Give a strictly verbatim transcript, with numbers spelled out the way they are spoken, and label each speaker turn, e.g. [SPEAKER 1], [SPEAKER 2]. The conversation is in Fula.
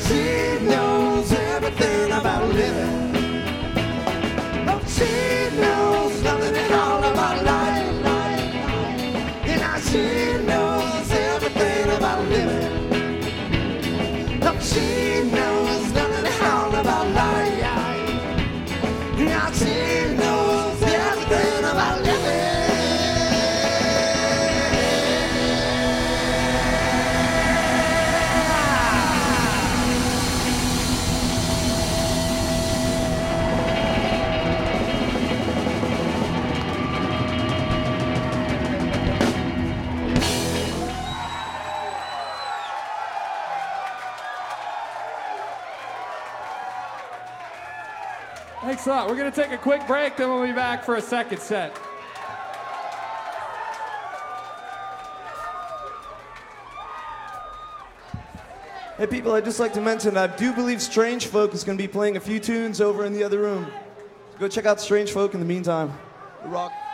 [SPEAKER 1] she knows everything about living. Oh, she knows nothing at all about life. And now she knows everything about living. Oh, she knows nothing at all about life. Now she knows everything about living.
[SPEAKER 2] Thanks a lot. We're going to take a quick break, then we'll be back for a second set.
[SPEAKER 3] Hey people, I'd just like to mention I do believe Strange Folk is going to be playing a few tunes over in the other room. So go check out Strange Folk in the meantime. Rock.